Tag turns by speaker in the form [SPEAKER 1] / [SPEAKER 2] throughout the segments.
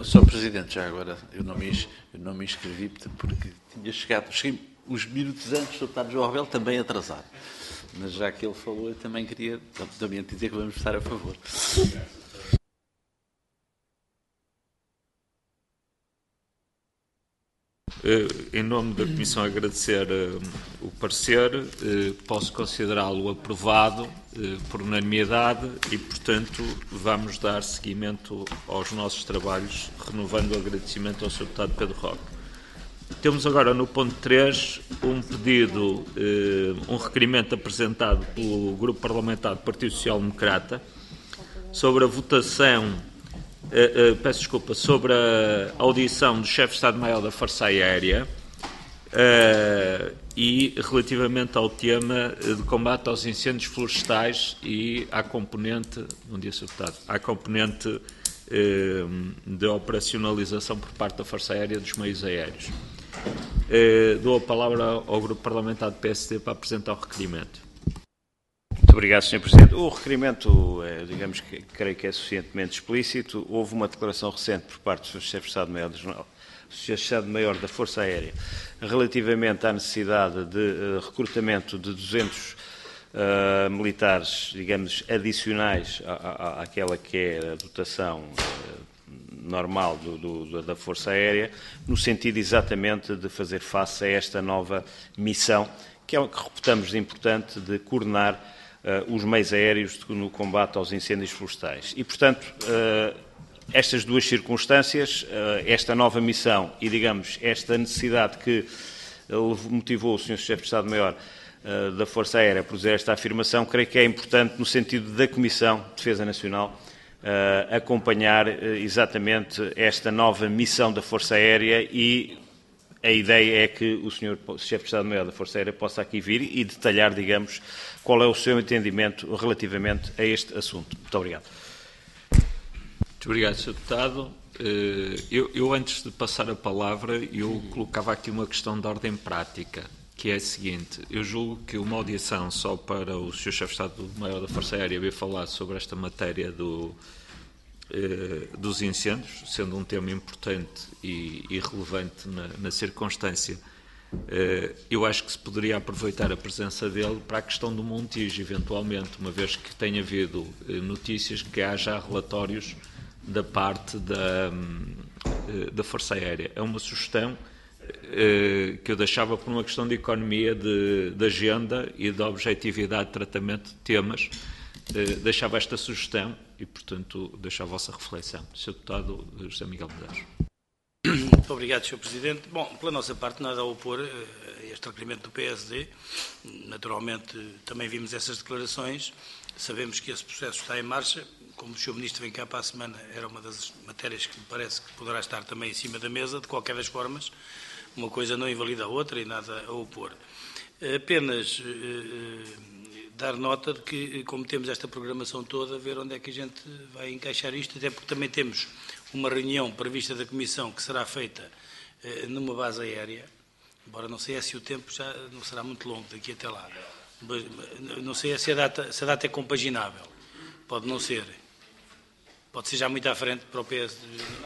[SPEAKER 1] Sr. Presidente, já agora, eu não me inscrevi porque cheguei uns minutos antes, o Sr. João Rebelo também atrasado. Mas já que ele falou, eu também queria também dizer que vamos estar a favor.
[SPEAKER 2] Em nome da Comissão, agradecer o parecer. Posso considerá-lo aprovado por unanimidade e, portanto, vamos dar seguimento aos nossos trabalhos, renovando o agradecimento ao Sr. Deputado Pedro Roque. Temos agora no ponto 3 um pedido, um requerimento apresentado pelo Grupo Parlamentar do Partido Social Democrata sobre a votação, peço desculpa, sobre a audição do Chefe de Estado-Maior da Força Aérea e relativamente ao tema de combate aos incêndios florestais e à componente, bom dia, Sr. Deputado, à componente de operacionalização por parte da Força Aérea dos meios aéreos. Dou a palavra ao Grupo Parlamentar do PSD para apresentar o requerimento.
[SPEAKER 3] Muito obrigado, Sr. Presidente. O requerimento, digamos que creio que é suficientemente explícito. Houve uma declaração recente por parte do Sr. Chefe de Estado-Maior da Força Aérea relativamente à necessidade de recrutamento de 200 militares, digamos, adicionais àquela que é a dotação normal da Força Aérea, no sentido exatamente de fazer face a esta nova missão, que é o que reputamos de importante, de coordenar os meios aéreos no combate aos incêndios florestais. E, portanto, estas duas circunstâncias, esta nova missão e, digamos, esta necessidade que motivou o Sr. Chefe de Estado-Maior da Força Aérea a produzir esta afirmação, creio que é importante, no sentido da Comissão de Defesa Nacional, acompanhar exatamente esta nova missão da Força Aérea e a ideia é que o Sr. Chefe de Estado-Maior da Força Aérea possa aqui vir e detalhar, digamos, qual é o seu entendimento relativamente a este assunto. Muito obrigado.
[SPEAKER 2] Muito obrigado, Sr. Deputado. Eu, antes de passar a palavra, eu colocava aqui uma questão de ordem prática, que é a seguinte: eu julgo que uma audição só para o Sr. Chefe de Estado-Maior da Força Aérea vir falar sobre esta matéria dos incêndios, sendo um tema importante e relevante na circunstância, eu acho que se poderia aproveitar a presença dele para a questão do Montijo, eventualmente, uma vez que tem havido notícias que há já relatórios da parte da Força Aérea. É uma sugestão que eu deixava por uma questão de economia, de agenda e de objetividade de tratamento de temas. Deixava esta sugestão e, portanto, deixo a vossa reflexão. Sr. Deputado José Miguel Medeiros.
[SPEAKER 4] Muito obrigado, Sr. Presidente. Bom, pela nossa parte, nada a opor a este requerimento do PSD. Naturalmente, também vimos essas declarações. Sabemos que esse processo está em marcha. Como o Sr. Ministro vem cá para a semana, era uma das matérias que me parece que poderá estar também em cima da mesa. De qualquer das formas, uma coisa não invalida a outra e nada a opor. Apenas dar nota de que, como temos esta programação toda, ver onde é que a gente vai encaixar isto, até porque também temos uma reunião prevista da Comissão que será feita numa base aérea, embora não sei se o tempo já não será muito longo daqui até lá. Não sei se a data é compaginável. Pode não ser. Pode ser já muito à frente para o PS.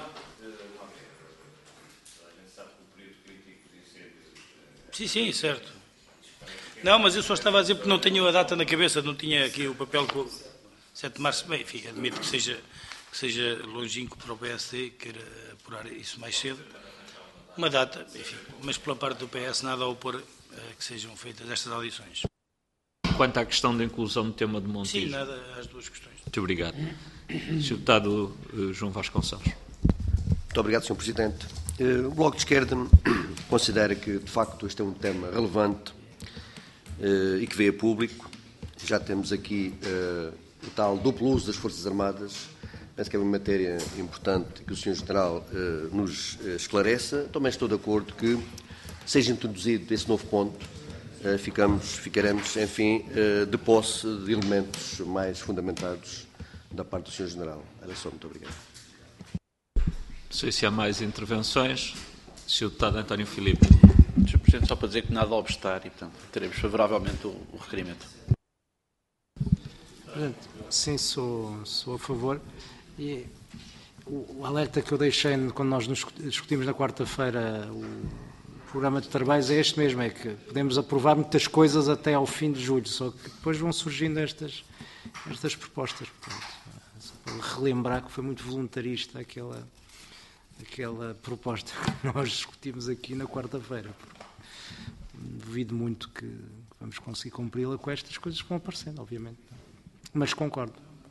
[SPEAKER 4] Sim, certo. Não, mas eu só estava a dizer porque não tenho a data na cabeça, não tinha aqui o papel com 7 de março. Bem, enfim, admito que seja longínquo para o PSD, queira apurar isso mais cedo. Uma data, enfim, mas pela parte do PS nada a opor que sejam feitas estas audições.
[SPEAKER 2] Quanto à questão da inclusão do tema de Montijo.
[SPEAKER 4] Sim, nada às duas questões.
[SPEAKER 2] Muito obrigado. Sr. Deputado João Vasconcelos.
[SPEAKER 5] Muito obrigado, Sr. Presidente. O Bloco de Esquerda considera que, de facto, este é um tema relevante e que veio a público. Já temos aqui o tal duplo uso das Forças Armadas. Penso que é uma matéria importante que o Sr. General nos esclareça. Também estou de acordo que seja introduzido esse novo ponto. Ficaremos, enfim, de posse de elementos mais fundamentados da parte do Sr. General. Era só, muito obrigado.
[SPEAKER 2] Não sei se há mais intervenções. Sr. Deputado António Filipe.
[SPEAKER 1] Sr. Presidente, só para dizer que nada a obstar e, portanto, teremos favoravelmente o requerimento.
[SPEAKER 6] Presidente, sim, sou a favor. E o alerta que eu deixei quando nós nos discutimos na quarta-feira o programa de trabalhos é este mesmo, é que podemos aprovar muitas coisas até ao fim de julho, só que depois vão surgindo estas propostas. Portanto, só para relembrar que foi muito voluntarista aquela proposta que nós discutimos aqui na quarta-feira. Duvido muito que vamos conseguir cumpri-la com estas coisas que vão aparecendo, obviamente. Mas concordo.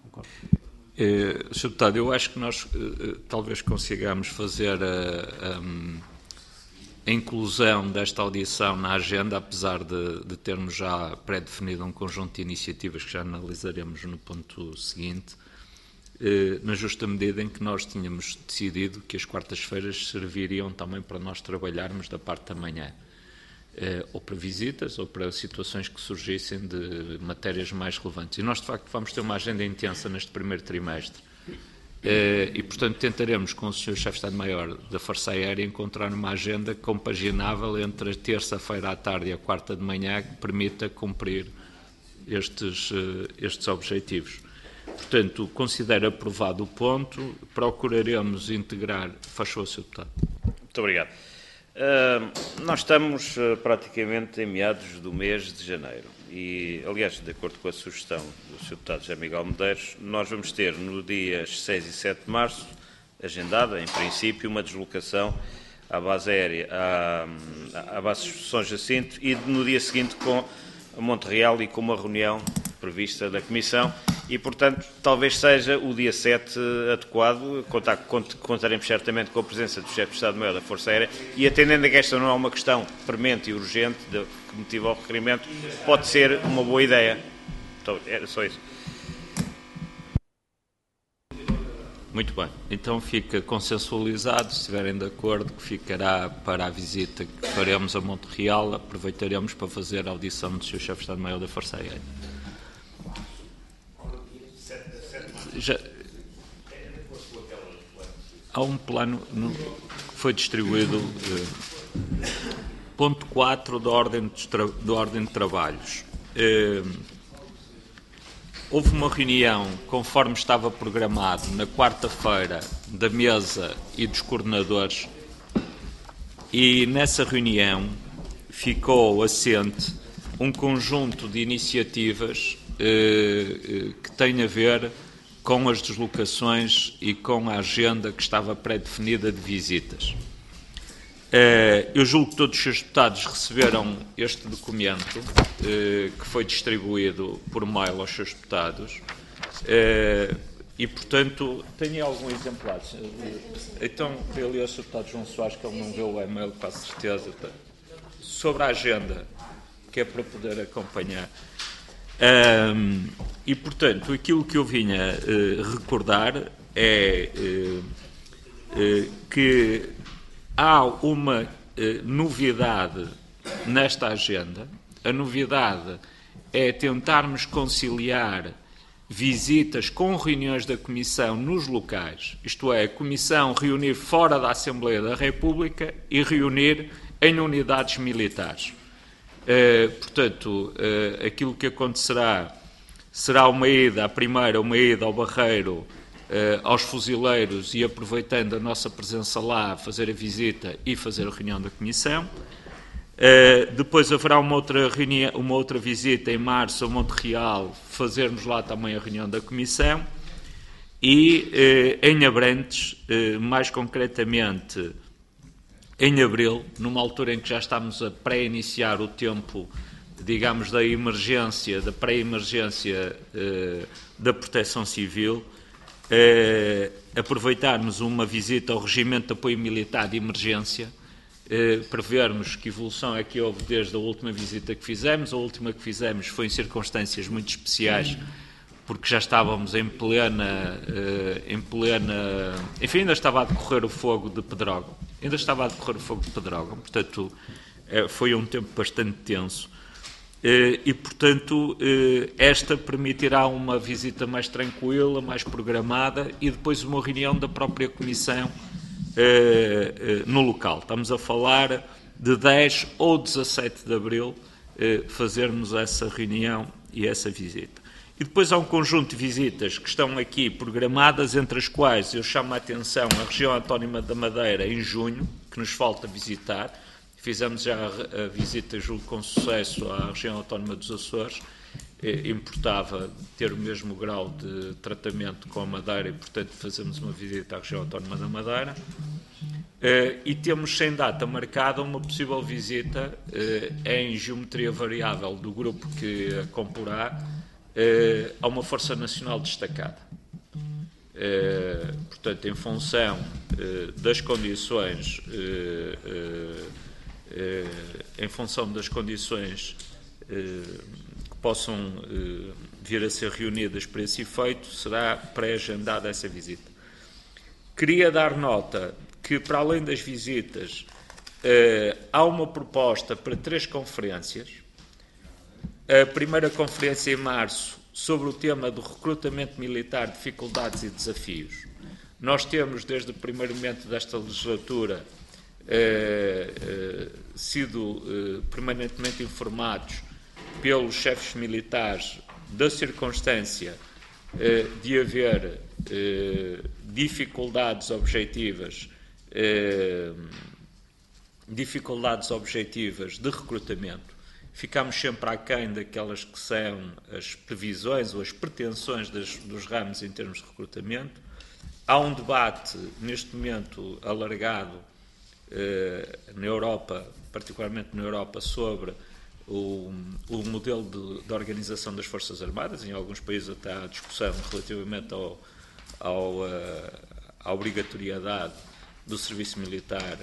[SPEAKER 2] Sr. Deputado, eu acho que nós talvez consigamos fazer a inclusão desta audição na agenda, apesar de termos já pré-definido um conjunto de iniciativas que já analisaremos no ponto seguinte, na justa medida em que nós tínhamos decidido que as quartas-feiras serviriam também para nós trabalharmos da parte da manhã, ou para visitas, ou para situações que surgissem de matérias mais relevantes. E nós, de facto, vamos ter uma agenda intensa neste primeiro trimestre. E, portanto, tentaremos com o Sr. Chefe de Estado-Maior da Força Aérea encontrar uma agenda compaginável entre a terça-feira à tarde e a quarta de manhã que permita cumprir estes objetivos. Portanto, considero aprovado o ponto, procuraremos integrar... Faz favor, Sr. Deputado.
[SPEAKER 3] Muito obrigado. Nós estamos praticamente em meados do mês de janeiro e, aliás, de acordo com a sugestão do Sr. Deputado José Miguel Medeiros, nós vamos ter no dias 6 e 7 de março, agendada, em princípio, uma deslocação à base aérea, à base de São Jacinto e no dia seguinte com a Monte Real e com uma reunião prevista da Comissão e, portanto, talvez seja o dia 7 adequado. Contaremos certamente com a presença do Chefe de Estado-Maior da Força Aérea e, atendendo a que esta não é uma questão premente e urgente que motiva o requerimento, pode ser uma boa ideia. Então, era só isso.
[SPEAKER 2] Muito bem. Então fica consensualizado, se estiverem de acordo, que ficará para a visita que faremos a Monte Real, aproveitaremos para fazer a audição do Sr. Chefe de Estado-Maior da Força Aérea. Há um plano que foi distribuído, ponto 4 da ordem de trabalhos. Houve uma reunião, conforme estava programado, na quarta-feira, da mesa e dos coordenadores, e nessa reunião ficou assente um conjunto de iniciativas que têm a ver com as deslocações e com a agenda que estava pré-definida de visitas. Eu julgo que todos os seus deputados receberam este documento, que foi distribuído por mail aos seus deputados, e, portanto, tenho algum exemplar. Então, eu li ao Sr. Deputado João Soares, que ele não viu o e-mail, com certeza, sobre a agenda, que é para poder acompanhar. E, portanto, aquilo que eu vinha recordar é que há uma novidade nesta agenda. A novidade é tentarmos conciliar visitas com reuniões da Comissão nos locais, isto é, a Comissão reunir fora da Assembleia da República e reunir em unidades militares. Portanto, aquilo que acontecerá será a primeira uma ida ao Barreiro, aos fuzileiros e, aproveitando a nossa presença lá, fazer a visita e fazer a reunião da Comissão. Depois haverá uma outra visita em março a Monte Real, fazermos lá também a reunião da Comissão. E em Abrantes, mais concretamente em abril, numa altura em que já estamos a pré-iniciar o tempo, digamos, da emergência, da pré-emergência da Proteção Civil, aproveitarmos uma visita ao Regimento de Apoio Militar de Emergência, para vermos que evolução é que houve desde a última visita que fizemos. A última que fizemos foi em circunstâncias muito especiais, porque já estávamos em plena... Enfim, ainda estava a decorrer o fogo de Pedrógão. Portanto, foi um tempo bastante tenso. E, portanto, esta permitirá uma visita mais tranquila, mais programada e depois uma reunião da própria Comissão no local. Estamos a falar de 10 ou 17 de abril fazermos essa reunião e essa visita. E depois há um conjunto de visitas que estão aqui programadas, entre as quais eu chamo a atenção a região autónoma da Madeira em junho, que nos falta visitar. Fizemos já a visita, julgo, com sucesso à região autónoma dos Açores. Importava ter o mesmo grau de tratamento com a Madeira e, portanto, fazemos uma visita à região autónoma da Madeira. E temos sem data marcada uma possível visita em geometria variável do grupo que a comporá a uma Força Nacional destacada. Portanto, em função das condições que possam vir a ser reunidas para esse efeito, será pré-agendada essa visita. Queria dar nota que, para além das visitas, há uma proposta para 3 conferências. A primeira conferência em março, sobre o tema do recrutamento militar, dificuldades e desafios. Nós temos, desde o primeiro momento desta legislatura, sido permanentemente informados pelos chefes militares da circunstância de haver dificuldades objetivas de recrutamento. Ficámos sempre aquém daquelas que são as previsões ou as pretensões dos ramos em termos de recrutamento. Há um debate, neste momento, alargado na Europa, particularmente na Europa, sobre o modelo de organização das Forças Armadas. Em alguns países até há discussão relativamente à obrigatoriedade do serviço militar.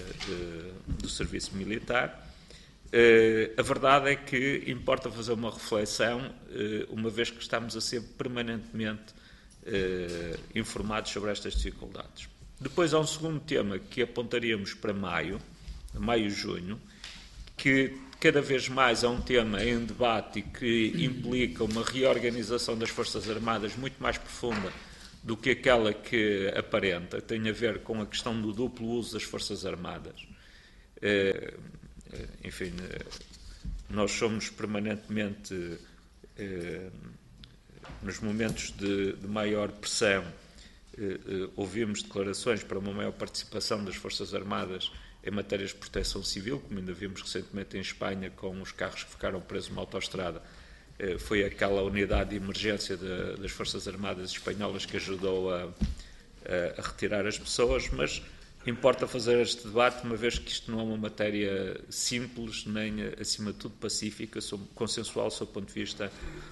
[SPEAKER 2] A verdade é que importa fazer uma reflexão, uma vez que estamos a ser permanentemente informados sobre estas dificuldades. Depois há um segundo tema que apontaríamos para maio, junho, que cada vez mais é um tema em debate e que implica uma reorganização das Forças Armadas muito mais profunda do que aquela que aparenta. Tem a ver com a questão do duplo uso das Forças Armadas. Enfim, nós somos permanentemente, nos momentos de maior pressão, ouvimos declarações para uma maior participação das Forças Armadas em matérias de proteção civil, como ainda vimos recentemente em Espanha com os carros que ficaram presos numa autoestrada. Foi aquela unidade de emergência das Forças Armadas espanholas que ajudou a retirar as pessoas, mas importa fazer este debate, uma vez que isto não é uma matéria simples, nem, acima de tudo, pacífica, consensual, sob o ponto de vista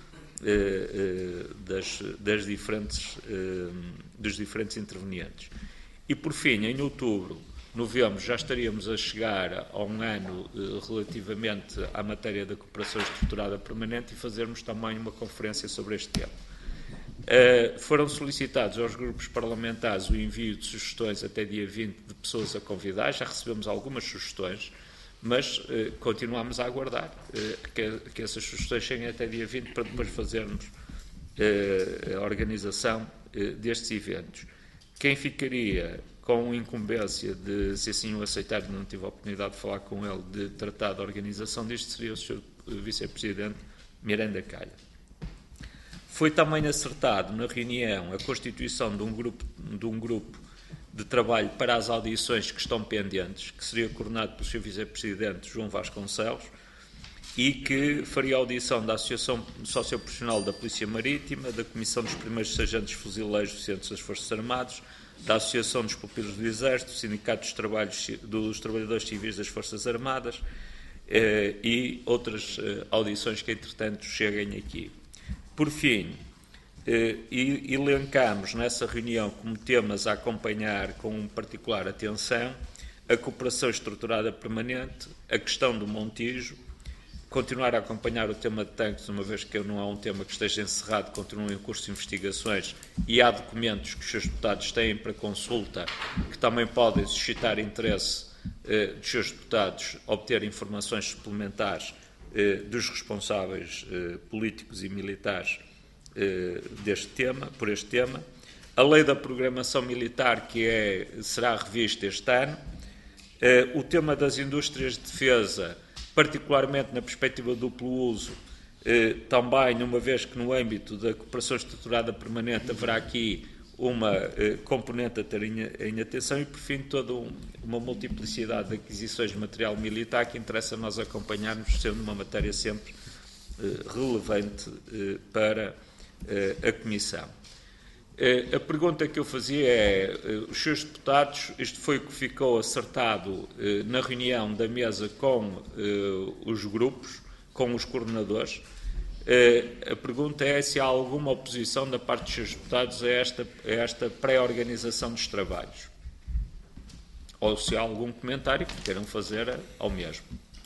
[SPEAKER 2] dos diferentes intervenientes. E, por fim, em outubro, novembro, já estaríamos a chegar a um ano relativamente à matéria da cooperação estruturada permanente e fazermos também uma conferência sobre este tema. Foram solicitados aos grupos parlamentares o envio de sugestões até dia 20 de pessoas a convidar, já recebemos algumas sugestões, mas continuamos a aguardar que essas sugestões cheguem até dia 20 para depois fazermos a organização destes eventos. Quem ficaria com incumbência de, se assim o aceitar, não tive a oportunidade de falar com ele, de tratar da organização disto, seria o Sr. Vice-Presidente Miranda Calha. Foi também acertado na reunião a constituição de um grupo de trabalho para as audições que estão pendentes, que seria coordenado pelo Sr. Vice-Presidente João Vasconcelos e que faria audição da Associação Socioprofissional da Polícia Marítima, da Comissão dos Primeiros Sargentos Fuzileiros Docentes das Forças Armadas, da Associação dos Pupilos do Exército, do Sindicato dos Trabalhadores Civis das Forças Armadas e outras audições que, entretanto, cheguem aqui. Por fim, elencamos nessa reunião como temas a acompanhar com particular atenção a cooperação estruturada permanente, a questão do Montijo, continuar a acompanhar o tema de tanques, uma vez que não há um tema que esteja encerrado, continuam em curso de investigações e há documentos que os seus deputados têm para consulta que também podem suscitar interesse dos seus deputados obter informações suplementares dos responsáveis políticos e militares por este tema. A lei da programação militar, que será revista este ano. O tema das indústrias de defesa, particularmente na perspectiva do duplo uso, Também, uma vez que no âmbito da cooperação estruturada permanente haverá aqui uma componente a ter em atenção e, por fim, toda uma multiplicidade de aquisições de material militar que interessa nós acompanharmos, sendo uma matéria sempre relevante para a Comissão. A pergunta que eu fazia é, os seus deputados, isto foi o que ficou acertado na reunião da mesa com os grupos, com os coordenadores. A pergunta é se há alguma oposição da parte dos seus deputados a esta pré-organização dos trabalhos. Ou se há algum comentário que queiram fazer ao mesmo.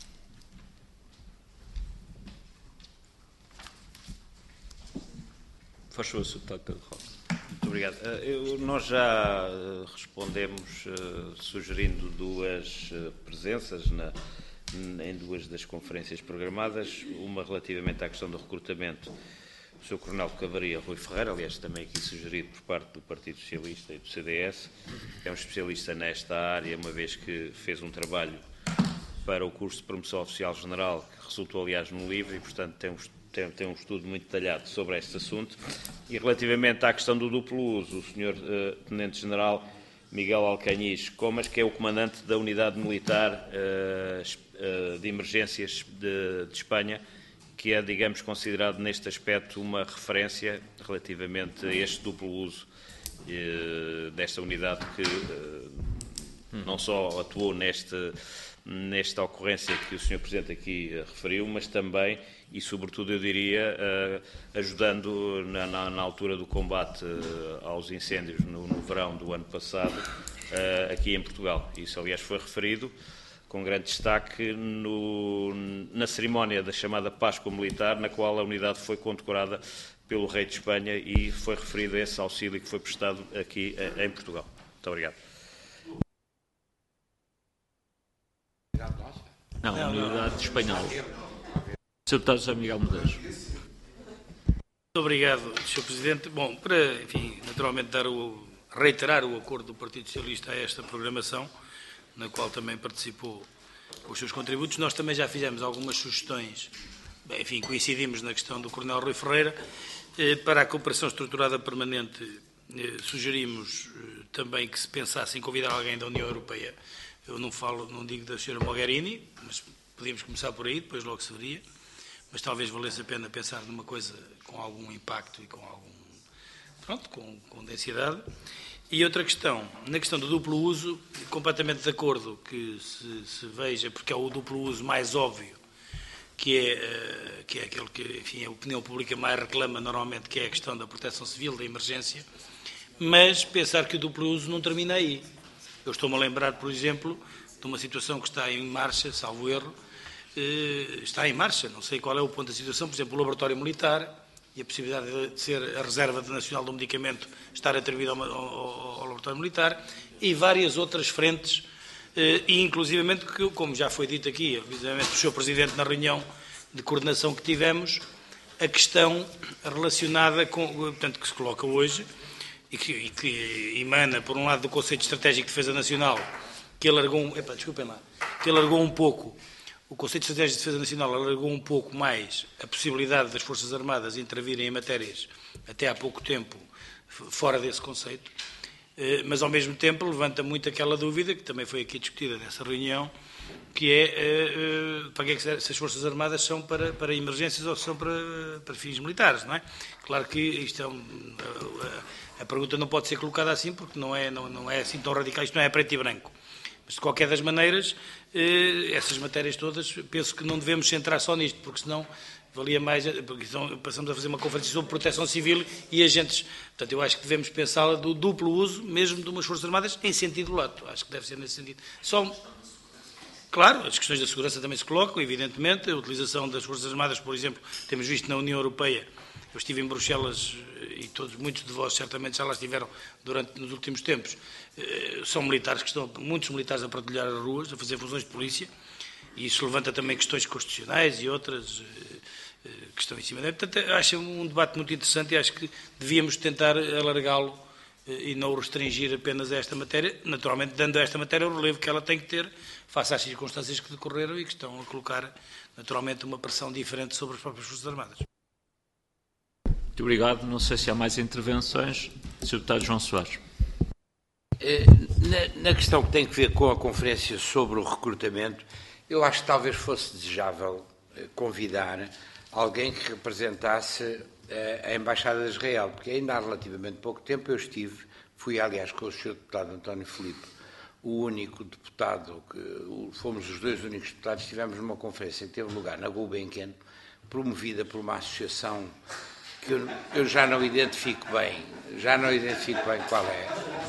[SPEAKER 2] Faz favor, Sr. Deputado Pedro Roque.
[SPEAKER 3] Muito obrigado. Nós já respondemos sugerindo duas presenças em duas das conferências programadas, uma relativamente à questão do recrutamento do Sr. Coronel de Cavalaria Rui Ferreira, aliás também aqui sugerido por parte do Partido Socialista e do CDS, é um especialista nesta área, uma vez que fez um trabalho para o curso de promoção oficial general, que resultou aliás no livro e, portanto, tem um estudo muito detalhado sobre este assunto. E relativamente à questão do duplo uso, o Sr. Tenente-General Miguel Alcañiz Comas, que é o comandante da Unidade Militar de Emergências de Espanha, que é, digamos, considerado neste aspecto uma referência relativamente a este duplo uso desta unidade que não só atuou nesta ocorrência que o Sr. Presidente aqui referiu, mas também e, sobretudo, eu diria, ajudando na altura do combate aos incêndios no verão do ano passado, aqui em Portugal. Isso, aliás, foi referido com grande destaque na cerimónia da chamada Páscoa Militar, na qual a unidade foi condecorada pelo Rei de Espanha e foi referido esse auxílio que foi prestado aqui em Portugal. Muito obrigado.
[SPEAKER 2] Não, a unidade espanhola. Sr. Deputado José Miguel Medeiros.
[SPEAKER 4] Muito obrigado, Sr. Presidente. Bom, para, enfim, naturalmente reiterar o acordo do Partido Socialista a esta programação, na qual também participou com os seus contributos, nós também já fizemos algumas sugestões, bem, enfim, coincidimos na questão do Coronel Rui Ferreira, para a cooperação estruturada permanente sugerimos também que se pensasse em convidar alguém da União Europeia. Eu não digo da Sra. Mogherini, mas podíamos começar por aí, depois logo se veria. Mas talvez valesse a pena pensar numa coisa com algum impacto e com algum... Pronto, com densidade. E outra questão, na questão do duplo uso, completamente de acordo que se veja, porque é o duplo uso mais óbvio, que é aquele que, enfim, a opinião pública mais reclama normalmente, que é a questão da proteção civil, da emergência, mas pensar que o duplo uso não termina aí. Eu estou-me a lembrar, por exemplo, de uma situação que está em marcha, salvo erro, está em marcha, não sei qual é o ponto da situação, por exemplo, o laboratório militar e a possibilidade de ser a reserva nacional do medicamento estar atribuída ao laboratório militar e várias outras frentes, e inclusivamente, como já foi dito aqui, evidentemente, pelo Sr. Presidente na reunião de coordenação que tivemos, a questão relacionada com, portanto, que se coloca hoje e que emana, por um lado, do Conceito Estratégico de Defesa Nacional, que alargou um pouco, o Conceito Estratégico de Defesa Nacional alargou um pouco mais a possibilidade das Forças Armadas intervirem em matérias, até há pouco tempo, fora desse conceito, mas ao mesmo tempo levanta muito aquela dúvida, que também foi aqui discutida nessa reunião, que é para que é que se as Forças Armadas são para emergências ou são para fins militares, não é? Claro que isto a pergunta não pode ser colocada assim, porque não é assim tão radical, isto não é preto e branco. Mas, de qualquer das maneiras, essas matérias todas, penso que não devemos centrar só nisto, porque senão valia mais, porque então passamos a fazer uma conferência sobre proteção civil e agentes. Portanto, eu acho que devemos pensá-la do duplo uso, mesmo de umas Forças Armadas, em sentido lato. Acho que deve ser nesse sentido. Claro, as questões da segurança também se colocam, evidentemente. A utilização das Forças Armadas, por exemplo, temos visto na União Europeia. Eu estive em Bruxelas e muitos de vós certamente já lá estiveram nos últimos tempos. São militares muitos militares a patrulhar as ruas, a fazer funções de polícia, e isso levanta também questões constitucionais e outras que estão em cima. Portanto, acho um debate muito interessante e acho que devíamos tentar alargá-lo e não o restringir apenas a esta matéria, naturalmente dando a esta matéria o relevo que ela tem que ter face às circunstâncias que decorreram e que estão a colocar naturalmente uma pressão diferente sobre as próprias Forças Armadas.
[SPEAKER 2] Muito obrigado. Não sei se há mais intervenções. Sr. Deputado João Soares.
[SPEAKER 7] Na questão que tem que ver com a conferência sobre o recrutamento, eu acho que talvez fosse desejável convidar alguém que representasse a Embaixada de Israel, porque ainda há relativamente pouco tempo eu fui aliás com o Sr. Deputado António Filipe, o único deputado, fomos os dois únicos deputados, estivemos numa conferência que teve lugar na Gulbenkian, promovida por uma associação que eu já não identifico bem qual é.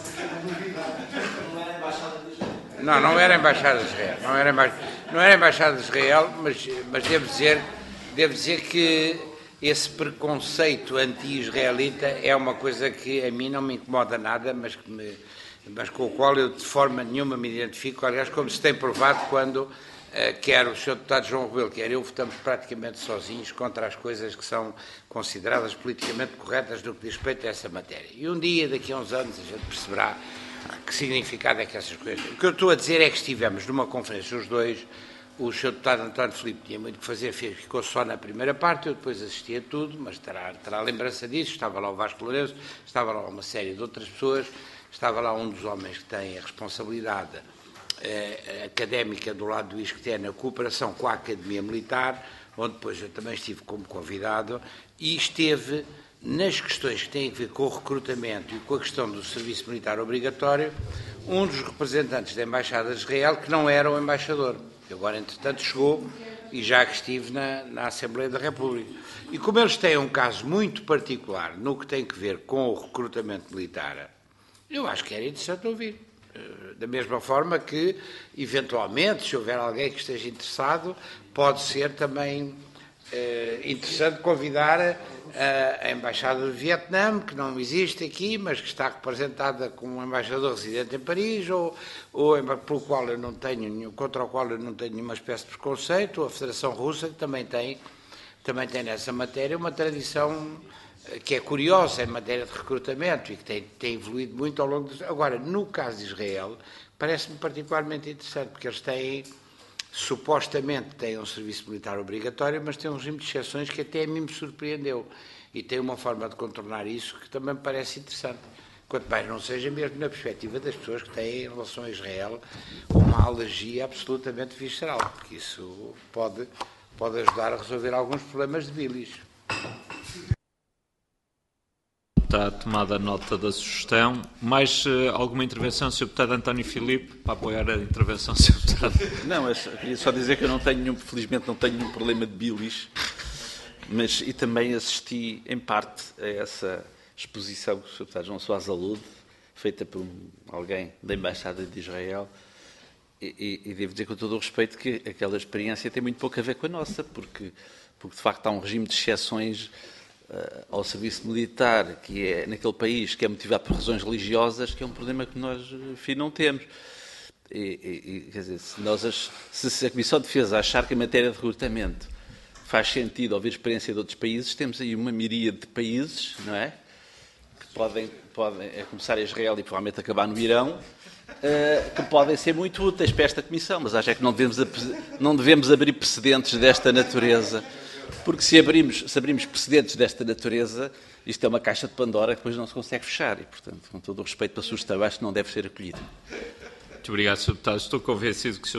[SPEAKER 7] Não era a Embaixada de Israel, não era a Embaixada de Israel, mas devo dizer que esse preconceito anti-israelita é uma coisa que a mim não me incomoda nada, mas com o qual eu de forma nenhuma me identifico, aliás, como se tem provado quando quer o Sr. Deputado João Rebelo, quer eu, votamos praticamente sozinhos contra as coisas que são consideradas politicamente corretas no que diz respeito a essa matéria. E um dia, daqui a uns anos, a gente perceberá que significado é que essas coisas... O que eu estou a dizer é que estivemos numa conferência, os dois, o Sr. Deputado António Filipe tinha muito que fazer, ficou só na primeira parte, eu depois assisti a tudo, mas terá lembrança disso, estava lá o Vasco Lourenço, estava lá uma série de outras pessoas, estava lá um dos homens que tem a responsabilidade académica do lado do ISCTE na cooperação com a Academia Militar, onde depois eu também estive como convidado, e esteve nas questões que têm a ver com o recrutamento e com a questão do serviço militar obrigatório, um dos representantes da Embaixada de Israel que não era o embaixador. Agora, entretanto, chegou e já que estive na Assembleia da República. E como eles têm um caso muito particular no que tem a ver com o recrutamento militar, eu acho que era interessante ouvir. Da mesma forma que, eventualmente, se houver alguém que esteja interessado, pode ser também interessante convidar a Embaixada do Vietnã, que não existe aqui, mas que está representada como um embaixador residente em Paris, ou pelo qual eu não tenho, contra o qual eu não tenho nenhuma espécie de preconceito, ou a Federação Russa, que também tem nessa matéria uma tradição que é curiosa em matéria de recrutamento e que tem evoluído muito ao longo dos... Agora, no caso de Israel, parece-me particularmente interessante, porque eles supostamente têm um serviço militar obrigatório, mas têm um regime de exceções que até a mim me surpreendeu. E tem uma forma de contornar isso que também me parece interessante. Quanto mais não seja mesmo na perspectiva das pessoas que têm, em relação a Israel, uma alergia absolutamente visceral, porque isso pode ajudar a resolver alguns problemas de bilis.
[SPEAKER 2] Está tomada nota da sugestão. Mais alguma intervenção, Sr. Deputado António Filipe, para apoiar a intervenção do Sr. Deputado?
[SPEAKER 1] Não, mas queria só dizer que eu felizmente não tenho nenhum problema de bilis, e também assisti em parte a essa exposição que o Sr. Deputado João Soares alude, feita por alguém da Embaixada de Israel, e devo dizer com todo o respeito que aquela experiência tem muito pouco a ver com a nossa, porque de facto há um regime de exceções ao serviço militar, que é naquele país, que é motivado por razões religiosas, que é um problema que nós, enfim, não temos. Quer dizer, se a Comissão de Defesa achar que a matéria de recrutamento faz sentido ouvir experiência de outros países, temos aí uma miríade de países, não é? Que podem começar em Israel e provavelmente acabar no Irão, que podem ser muito úteis para esta Comissão, mas acho é que não devemos abrir precedentes desta natureza. Porque se abrimos precedentes desta natureza, isto é uma caixa de Pandora que depois não se consegue fechar. E, portanto, com todo o respeito pela sugestão, acho que não deve ser acolhido.
[SPEAKER 2] Muito obrigado, Sr. Deputado. Estou convencido que o Sr.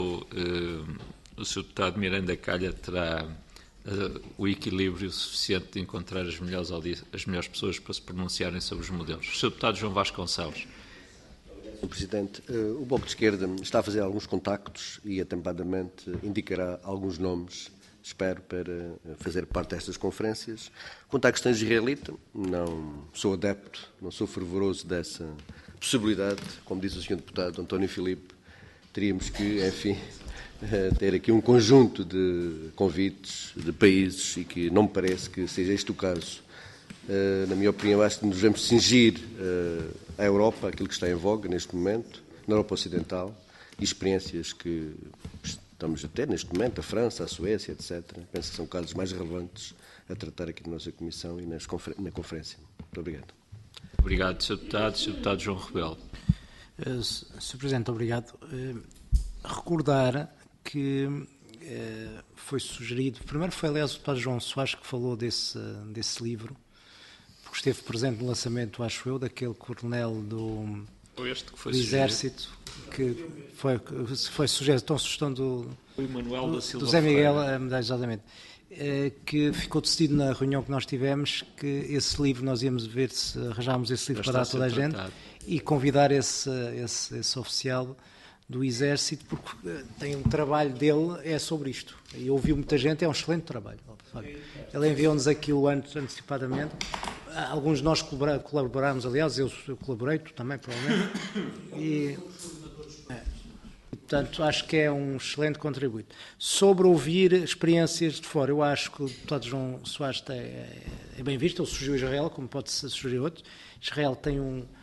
[SPEAKER 2] Deputado Miranda Calha terá o equilíbrio suficiente de encontrar as melhores pessoas para se pronunciarem sobre os modelos. O Sr. Deputado João Vasconcelos.
[SPEAKER 5] Sr. Presidente, o Bloco de Esquerda está a fazer alguns contactos e atempadamente indicará alguns nomes, espero, para fazer parte destas conferências. Quanto à questão israelita, não sou adepto, não sou fervoroso dessa possibilidade. Como disse o Sr. Deputado António Filipe, teríamos que, enfim, ter aqui um conjunto de convites de países e que não me parece que seja este o caso. Na minha opinião, acho que nos devemos cingir à Europa, aquilo que está em voga neste momento, na Europa Ocidental, e experiências que estamos a ter neste momento, a França, a Suécia, etc. Penso que são casos mais relevantes a tratar aqui na nossa Comissão e na Conferência. Muito obrigado.
[SPEAKER 2] Obrigado, Sr. Deputado. Sr. Deputado João Rebelo.
[SPEAKER 6] Sr. Presidente, obrigado. Recordar que foi sugerido, primeiro foi aliás o deputado João Soares que falou desse livro, porque esteve presente no lançamento, acho eu, daquele coronel do Exército, que foi sugestão do
[SPEAKER 2] Manuel da Silva
[SPEAKER 6] Zé Miguel, exatamente, que ficou decidido na reunião que nós tivemos que esse livro, nós íamos ver se arranjámos esse livro para dar a toda a gente e convidar esse oficial do Exército, porque tem um trabalho dele, é sobre isto. E ouviu muita gente, é um excelente trabalho. Ele enviou-nos aquilo antecipadamente. Alguns de nós colaborámos, aliás, eu colaborei, tu também, provavelmente. E, portanto, acho que é um excelente contributo. Sobre ouvir experiências de fora, eu acho que o deputado João Soares é bem visto, ele surgiu Israel, como pode sugerir outro. Israel tem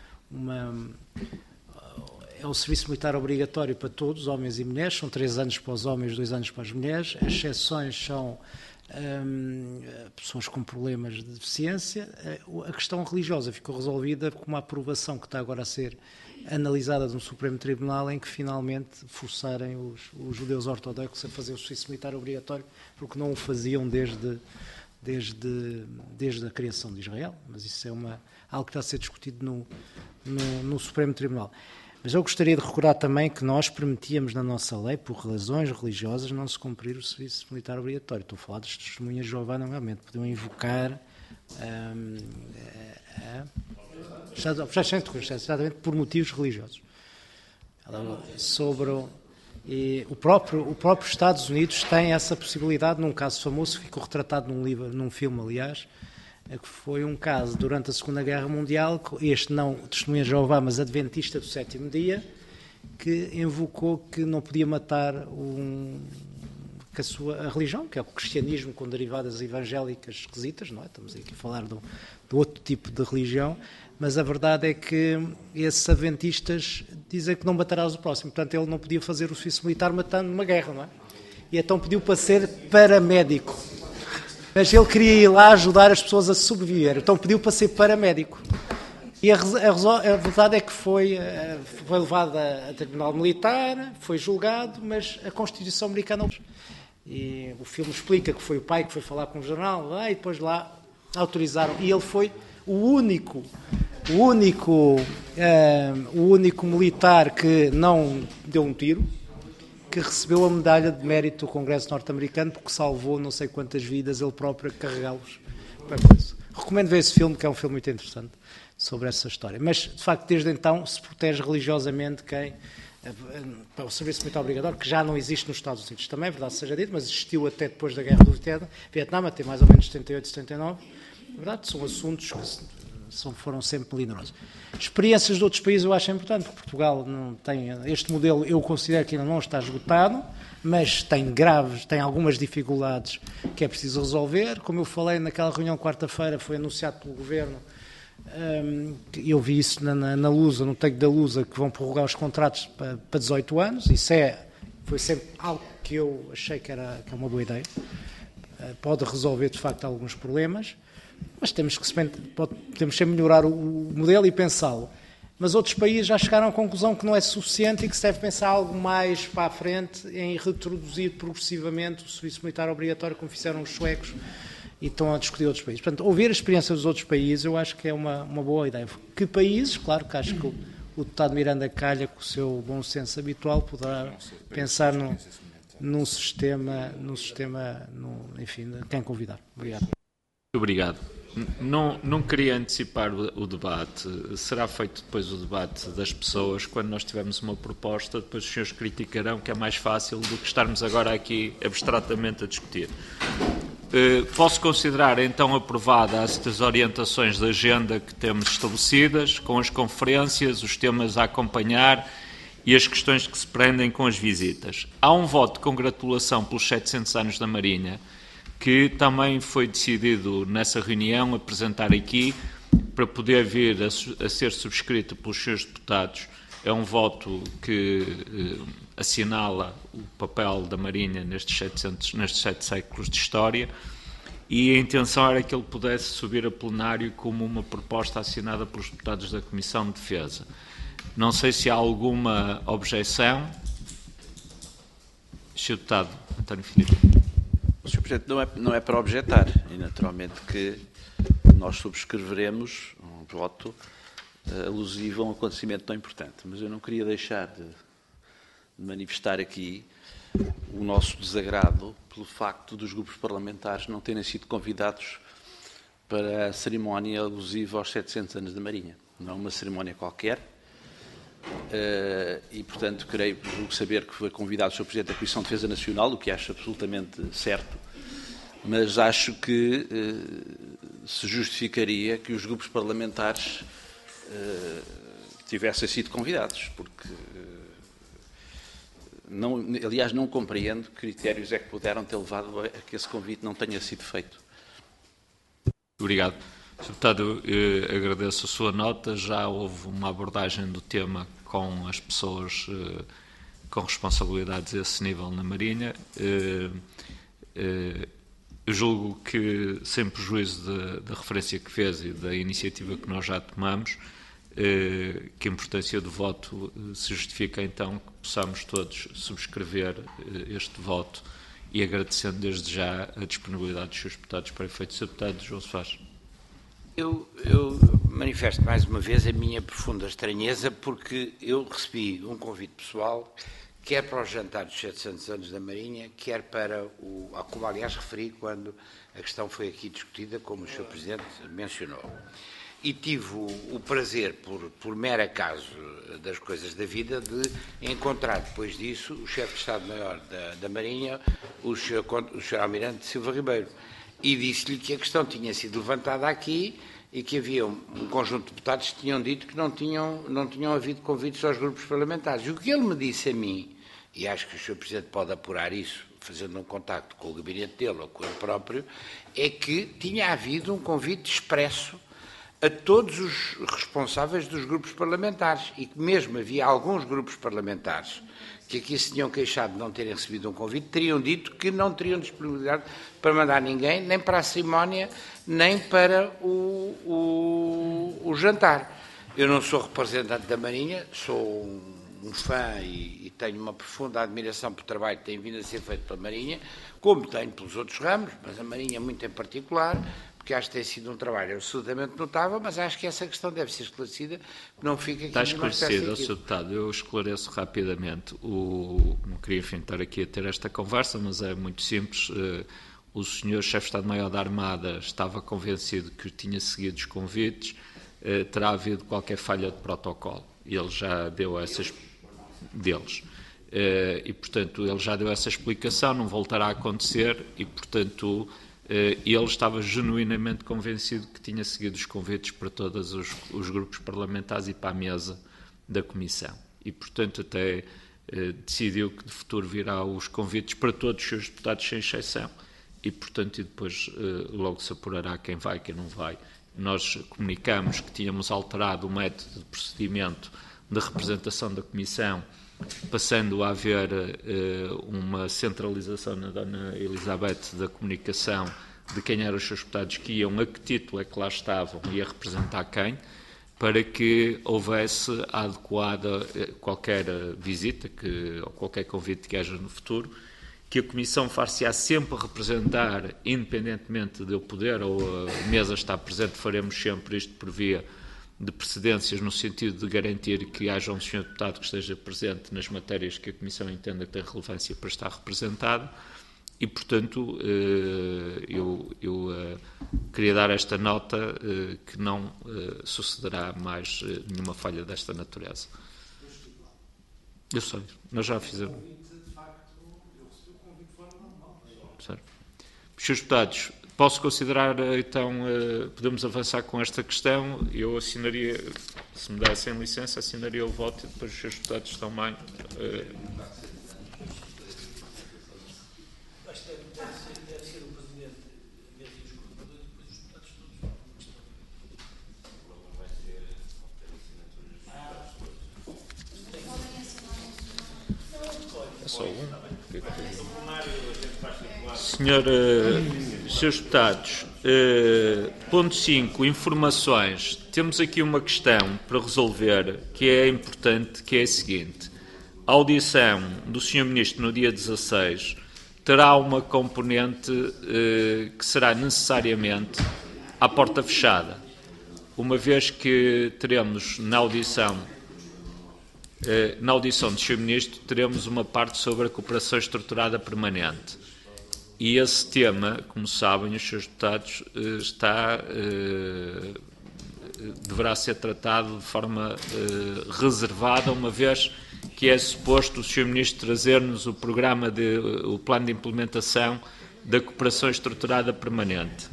[SPEAKER 6] é um serviço militar obrigatório para todos, homens e mulheres, são 3 anos para os homens, 2 anos para as mulheres. As exceções são pessoas com problemas de deficiência. A questão religiosa ficou resolvida com uma aprovação que está agora a ser analisada no Supremo Tribunal, em que finalmente forçarem os judeus ortodoxos a fazer o serviço militar obrigatório, porque não o faziam desde a criação de Israel. Mas isso é algo que está a ser discutido no Supremo Tribunal. Mas eu gostaria de recordar também que nós permitíamos na nossa lei, por razões religiosas, não se cumprir o serviço militar obrigatório. Estou a falar das testemunhas de Jeová, normalmente. Podiam invocar exatamente por motivos religiosos. O próprio Estados Unidos tem essa possibilidade, num caso famoso, que ficou retratado num filme, aliás, que foi um caso durante a Segunda Guerra Mundial, este não testemunha de Jeová, mas adventista do 7º dia, que invocou que não podia matar a religião, que é o cristianismo com derivadas evangélicas esquisitas, não é? Estamos aqui a falar de outro tipo de religião, mas a verdade é que esses adventistas dizem que não matarás o próximo, portanto ele não podia fazer o serviço militar matando numa guerra, não é? E então pediu para ser paramédico. Mas ele queria ir lá ajudar as pessoas a sobreviver, então pediu para ser paramédico. E a verdade é que foi levado a tribunal militar, foi julgado, mas a Constituição americana... E o filme explica que foi o pai que foi falar com o jornal, e depois lá autorizaram. E ele foi o único militar que não deu um tiro, que recebeu a medalha de mérito do Congresso norte-americano porque salvou não sei quantas vidas, ele próprio a carregá-los. Recomendo ver esse filme, que é um filme muito interessante sobre essa história. Mas, de facto, desde então se protege religiosamente para o serviço militar obrigatório, que já não existe nos Estados Unidos. Também é verdade, seja dito, mas existiu até depois da Guerra do Vietnã, até mais ou menos 78, 79. Na verdade, são assuntos que foram sempre melindrosos. Experiências de outros países eu acho importante, porque Portugal não tem este modelo, eu considero que ainda não está esgotado, mas tem algumas dificuldades que é preciso resolver. Como eu falei naquela reunião quarta-feira, foi anunciado pelo Governo, eu vi isso na Lusa, no texto da Lusa, que vão prorrogar os contratos para 18 anos. Isso foi sempre algo que eu achei que é uma boa ideia. Pode resolver, de facto, alguns problemas, mas temos sempre melhorar o modelo e pensá-lo. Mas outros países já chegaram à conclusão que não é suficiente e que se deve pensar algo mais para a frente em retroduzir progressivamente o serviço militar obrigatório, como fizeram os suecos, e estão a discutir outros países. Portanto, ouvir a experiência dos outros países eu acho que é uma boa ideia. Que países? Claro que acho que o deputado Miranda Calha, com o seu bom senso habitual, poderá pensar num sistema, enfim, quem convidar. Obrigado.
[SPEAKER 2] Muito obrigado. Não queria antecipar o debate. Será feito depois o debate das pessoas. Quando nós tivermos uma proposta, depois os senhores criticarão, que é mais fácil do que estarmos agora aqui abstratamente a discutir. Posso considerar então aprovada as orientações da agenda que temos estabelecidas, com as conferências, os temas a acompanhar e as questões que se prendem com as visitas. Há um voto de congratulação pelos 700 anos da Marinha, que também foi decidido nessa reunião apresentar aqui, para poder vir a ser subscrito pelos senhores deputados. É um voto que assinala o papel da Marinha nestes 7 séculos de história e a intenção era que ele pudesse subir a plenário como uma proposta assinada pelos deputados da Comissão de Defesa. Não sei se há alguma objeção. Sr. Deputado António Filipe.
[SPEAKER 1] Sr. Presidente, não é para objetar, e naturalmente que nós subscreveremos um voto alusivo a um acontecimento tão importante, mas eu não queria deixar de manifestar aqui o nosso desagrado pelo facto dos grupos parlamentares não terem sido convidados para a cerimónia alusiva aos 700 anos da Marinha. Não é uma cerimónia qualquer e, portanto, julgo saber que foi convidado o Sr. Presidente da Comissão de Defesa Nacional, o que acho absolutamente certo, mas acho que se justificaria que os grupos parlamentares tivessem sido convidados, porque... aliás, não compreendo que critérios é que puderam ter levado a que esse convite não tenha sido feito.
[SPEAKER 2] Obrigado. Sr. Deputado, agradeço a sua nota. Já houve uma abordagem do tema com as pessoas com responsabilidades a esse nível na Marinha. Eu julgo que, sem prejuízo da referência que fez e da iniciativa que nós já tomamos, que a importância do voto se justifica então que possamos todos subscrever este voto e agradecendo desde já a disponibilidade dos seus deputados para efeito. Sr. Deputado João Soares.
[SPEAKER 7] Eu manifesto mais uma vez a minha profunda estranheza porque eu recebi um convite pessoal quer para o jantar dos 700 anos da Marinha, quer para como aliás referi quando a questão foi aqui discutida, como o Sr. Presidente mencionou. E tive o prazer, por mero acaso das coisas da vida, de encontrar depois disso o chefe de Estado-Maior da Marinha, o Sr. Almirante Silva Ribeiro, e disse-lhe que a questão tinha sido levantada aqui e que havia um conjunto de deputados que tinham dito que não tinham havido convites aos grupos parlamentares. E o que ele me disse a mim, e acho que o Sr. Presidente pode apurar isso, fazendo um contacto com o gabinete dele ou com ele próprio, é que tinha havido um convite expresso a todos os responsáveis dos grupos parlamentares e que mesmo havia alguns grupos parlamentares que aqui se tinham queixado de não terem recebido um convite, teriam dito que não teriam disponibilidade para mandar ninguém, nem para a cerimónia, nem para o jantar. Eu não sou representante da Marinha, sou um fã e tenho uma profunda admiração pelo trabalho que tem vindo a ser feito pela Marinha, como tenho pelos outros ramos, mas a Marinha muito em particular, porque acho que tem sido um trabalho absolutamente notável, mas acho que essa questão deve ser esclarecida, não fica aqui...
[SPEAKER 2] Está esclarecida, Sr. Deputado. Eu esclareço rapidamente. Não queria, enfim, estar aqui a ter esta conversa, mas é muito simples. O Sr. Chefe de Estado-Maior da Armada estava convencido que tinha seguido os convites, terá havido qualquer falha de protocolo. Ele já deu essas... deles. E, portanto, ele já deu essa explicação, não voltará a acontecer e, portanto... ele estava genuinamente convencido que tinha seguido os convites para todos os grupos parlamentares e para a mesa da Comissão. E, portanto, até decidiu que de futuro virá os convites para todos os seus deputados, sem exceção. E, portanto, depois logo se apurará quem vai e quem não vai. Nós comunicamos que tínhamos alterado o método de procedimento de representação da Comissão, passando a haver uma centralização na Dona Elizabeth da comunicação de quem eram os seus deputados que iam, a que título é que lá estavam e a representar quem, para que houvesse a adequada qualquer visita ou qualquer convite que haja no futuro, que a Comissão far-se-á sempre representar, independentemente de eu poder ou a mesa estar presente, faremos sempre isto por via de precedências, no sentido de garantir que haja um senhor deputado que esteja presente nas matérias que a Comissão entenda que tem relevância para estar representado e, portanto, eu queria dar esta nota que não sucederá mais nenhuma falha desta natureza. Eu sei, nós já fizemos. Certo. Senhores deputados, posso considerar, então, podemos avançar com esta questão. Eu assinaria, se me dessem licença, assinaria o voto e depois os seus deputados também. É só um. Senhores deputados, ponto 5, informações. Temos aqui uma questão para resolver que é importante, que é a seguinte. A audição do Sr. Ministro no dia 16 terá uma componente que será necessariamente à porta fechada, uma vez que teremos na audição do Sr. Ministro, teremos uma parte sobre a cooperação estruturada permanente. E esse tema, como sabem, os Srs. Deputados, deverá ser tratado de forma reservada, uma vez que é suposto o Sr. Ministro trazer-nos o plano de implementação da cooperação estruturada permanente.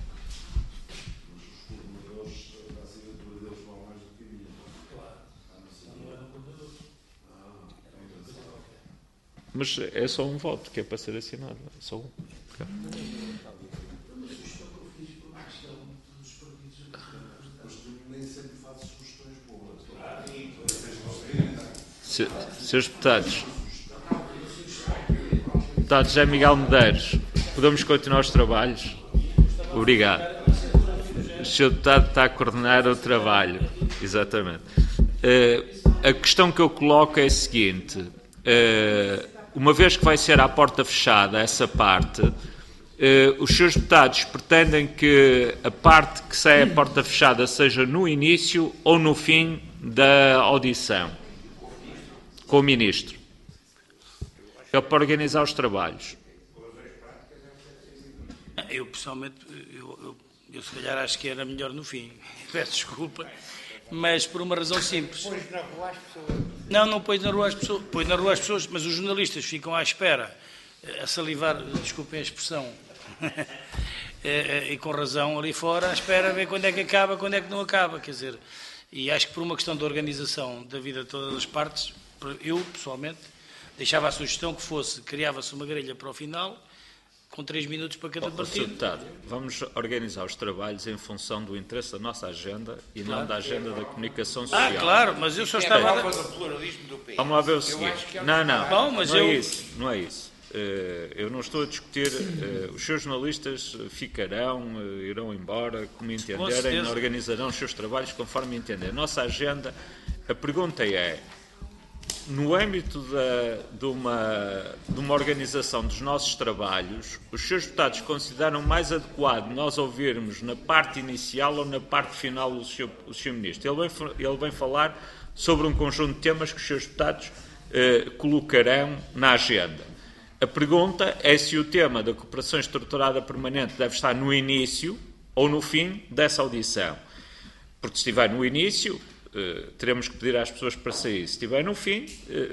[SPEAKER 2] Mas é só um voto que é para ser assinado. É só um. Senhores deputados, deputado José Miguel Medeiros, podemos continuar os trabalhos? Obrigado. O Sr. Deputado está a coordenar o trabalho. Exatamente. A questão que eu coloco é a seguinte. Uma vez que vai ser à porta fechada essa parte, os seus deputados pretendem que a parte que sai à porta fechada seja no início ou no fim da audição com o Ministro. É para organizar os trabalhos.
[SPEAKER 4] Eu, pessoalmente, eu se calhar acho que era melhor no fim. Peço desculpa. Mas por uma razão simples.
[SPEAKER 7] Pões na rua as pessoas.
[SPEAKER 4] Não pões na rua as pessoas. Pões na rua as pessoas, mas os jornalistas ficam à espera, a salivar, desculpem a expressão, e com razão ali fora, à espera a ver quando é que acaba, quando é que não acaba. Quer dizer, e acho que por uma questão de organização da vida de todas as partes, eu, pessoalmente, deixava a sugestão que criava-se uma grelha para o final, com 3 minutos para cada partido.
[SPEAKER 2] Deputado, vamos organizar os trabalhos em função do interesse da nossa agenda e não da agenda da comunicação social.
[SPEAKER 4] Claro, mas eu só estava...
[SPEAKER 2] Vamos lá ver o seguinte. Não.
[SPEAKER 4] Bom, mas
[SPEAKER 2] não é isso. Eu não estou a discutir. Os seus jornalistas irão embora, como entenderem, organizarão os seus trabalhos conforme entender. A nossa agenda, a pergunta é, no âmbito de uma organização dos nossos trabalhos, os seus deputados consideram mais adequado nós ouvirmos na parte inicial ou na parte final o Sr. Ministro? Ele vem falar sobre um conjunto de temas que os seus deputados colocarão na agenda. A pergunta é se o tema da cooperação estruturada permanente deve estar no início ou no fim dessa audição. Porque se estiver no início, teremos que pedir às pessoas para sair. Se estiver no fim,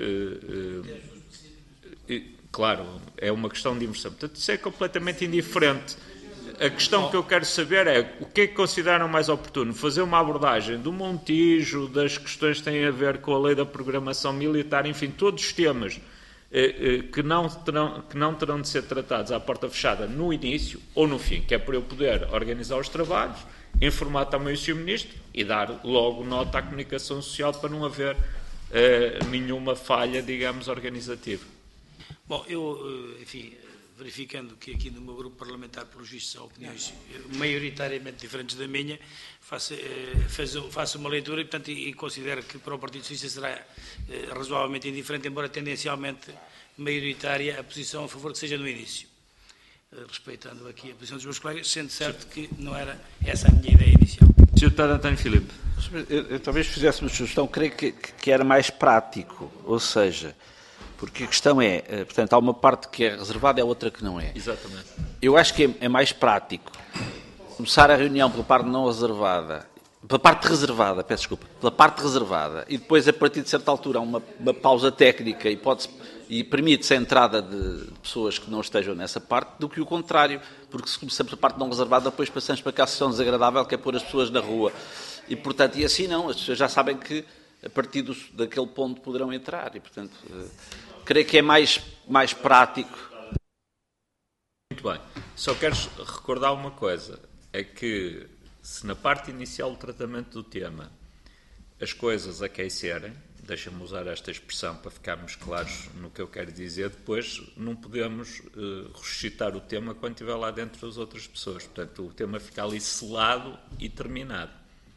[SPEAKER 2] claro, é uma questão de inversão. Portanto, isso é completamente indiferente. A questão que eu quero saber é o que é que consideram mais oportuno? Fazer uma abordagem do Montijo, das questões que têm a ver com a lei da programação militar, enfim, todos os temas que não terão de ser tratados à porta fechada no início ou no fim, que é para eu poder organizar os trabalhos, informar também o Sr. Ministro e dar logo nota à comunicação social para não haver nenhuma falha, digamos, organizativa.
[SPEAKER 4] Bom, eu, enfim, verificando que aqui no meu grupo parlamentar, pelos vistos, há opiniões maioritariamente diferentes da minha, faço uma leitura e considero que para o Partido Socialista será razoavelmente indiferente, embora tendencialmente maioritária a posição a favor que seja no início. Respeitando aqui a posição dos meus colegas, sendo certo que não era essa a minha ideia inicial.
[SPEAKER 2] Sr. Deputado António Filipe.
[SPEAKER 1] Eu talvez fizesse uma sugestão, creio que era mais prático, ou seja, porque a questão é, portanto, há uma parte que é reservada e há outra que não é.
[SPEAKER 2] Exatamente.
[SPEAKER 1] Eu acho que é mais prático começar a reunião pela parte não reservada, pela parte reservada, e depois, a partir de certa altura, há uma pausa técnica e permite-se a entrada de pessoas que não estejam nessa parte, do que o contrário, porque se começamos a parte não reservada, depois passamos para cá a sessão desagradável, que é pôr as pessoas na rua. E, portanto, e assim não, as pessoas já sabem que a partir daquele ponto poderão entrar, e, portanto, creio que é mais prático.
[SPEAKER 2] Muito bem. Só quero recordar uma coisa, é que se na parte inicial do tratamento do tema as coisas aquecerem, deixa-me usar esta expressão para ficarmos claros no que eu quero dizer, depois não podemos ressuscitar o tema quando estiver lá dentro as outras pessoas. Portanto, o tema fica ali selado e terminado.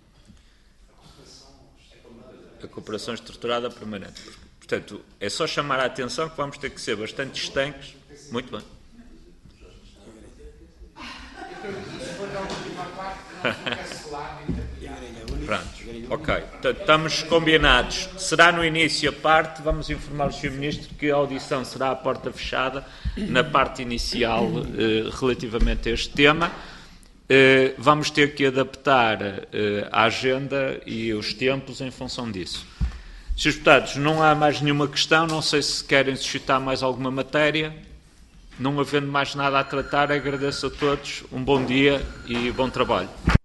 [SPEAKER 2] A cooperação estruturada permanente. Portanto, é só chamar a atenção que vamos ter que ser bastante estanques. Muito bem. Pronto, ok. Portanto, estamos combinados. Será no início a parte, vamos informar o Sr. Ministro que a audição será à porta fechada na parte inicial relativamente a este tema. Vamos ter que adaptar a agenda e os tempos em função disso. Srs. Deputados, não há mais nenhuma questão, não sei se querem suscitar mais alguma matéria. Não havendo mais nada a tratar, agradeço a todos, um bom dia e bom trabalho.